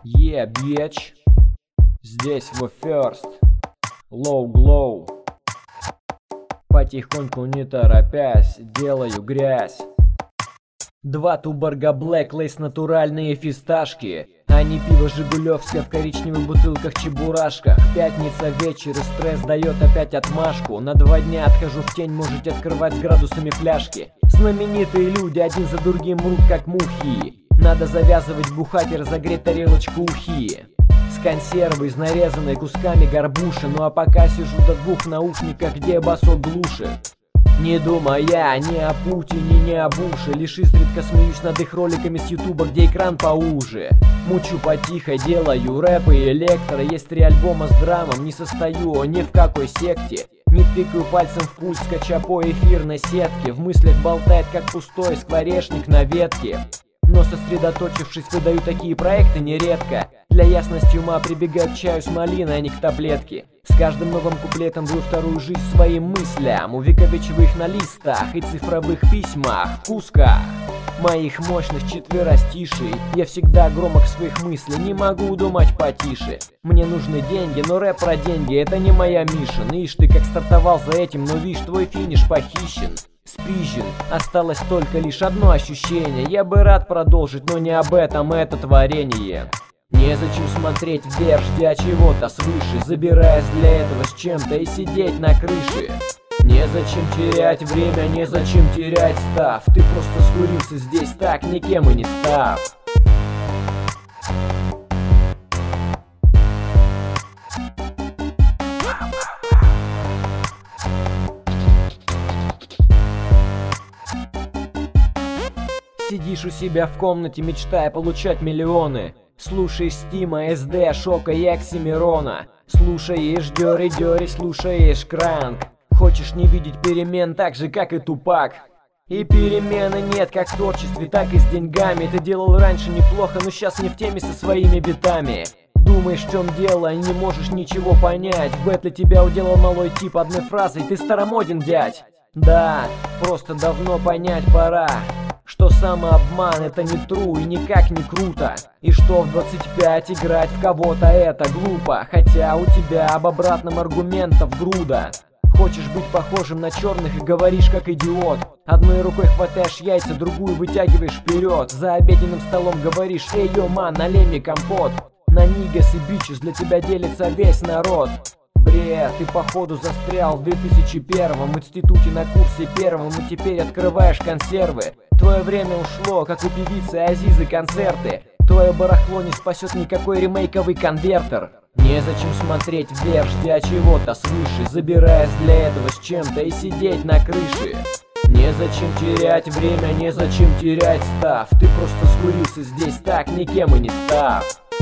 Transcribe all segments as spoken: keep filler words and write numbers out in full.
Yeah, bitch. Здесь во First. Low glow. Потихоньку, не торопясь, делаю грязь. Два Туборга Black Lace натуральные фисташки, а не пиво Жигулевское в коричневых бутылках-чебурашках. Пятница вечер и стресс дает опять отмашку. На два дня отхожу в тень, можете открывать с градусами фляжки. Знаменитые люди один за другим мрут как мухи. Надо завязывать бухать и разогреть тарелочку ухи с консервой, из нарезанной кусками горбуши. Ну а пока сижу до двух в наушниках, где басок глушит. Не думая ни о Путине, ни о Буше, лишь изредка смеюсь над их роликами с ютуба, где экран поуже. Мучу потихо, делаю рэп и электро. Есть три альбома с драмом, не состою ни в какой секте. Не тыкаю пальцем в пульс, скача по эфирной сетке. В мыслях болтает, как пустой скворечник на ветке. Но сосредоточившись, выдаю такие проекты нередко. Для ясности ума прибегаю к чаю с малиной, а не к таблетке. С каждым новым куплетом даю вторую жизнь своим мыслям, увековечиваю их на листах и цифровых письмах, в кусках моих мощных четверостишей. Я всегда громок в своих мыслях, не могу думать потише. Мне нужны деньги, но рэп про деньги — это не моя мишен. Ишь ты как стартовал за этим, но видишь, твой финиш похищен. Спизжен, осталось только лишь одно ощущение. Я бы рад продолжить, но не об этом это творение. Незачем смотреть вверх, ждя чего-то свыше, забираясь для этого с чем-то и сидеть на крыше. Незачем терять время, незачем терять став. Ты просто скурился здесь так, никем и не став. Сидишь у себя в комнате, мечтая получать миллионы. Слушаешь Стима, эс дэ, Шока и Оксимирона. Слушаешь Дёри Дёри, слушаешь Кранк. Хочешь не видеть перемен так же, как и Тупак. И перемены нет как в творчестве, так и с деньгами. Ты делал раньше неплохо, но сейчас не в теме со своими битами. Думаешь, в чем дело, и не можешь ничего понять. В бэтле тебя уделал малой тип одной фразой: ты старомоден, дядь. Да, просто давно понять пора, что самообман — это не true и никак не круто. И что в двадцать пять играть в кого-то — это глупо. Хотя у тебя об обратном аргументов груда. Хочешь быть похожим на черных и говоришь как идиот. Одной рукой хватаешь яйца, другую вытягиваешь вперед. За обеденным столом говоришь: эй, йо, ман, налей мне компот. На нигас и бичес для тебя делится весь народ. Бред, ты походу застрял в две тысячи первом институте на курсе первом, и теперь открываешь консервы. Твое время ушло, как у певицы Азизы концерты. Твое барахло не спасет никакой ремейковый конвертер. Незачем смотреть вверх, ждя чего-то свыше, забираясь для этого с чем-то и сидеть на крыше. Незачем терять время, незачем терять став. Ты просто скурился здесь так, никем и не став.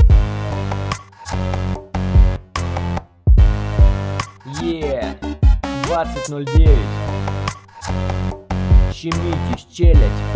Е, двадцать ноль девять. Щемитесь, челядь.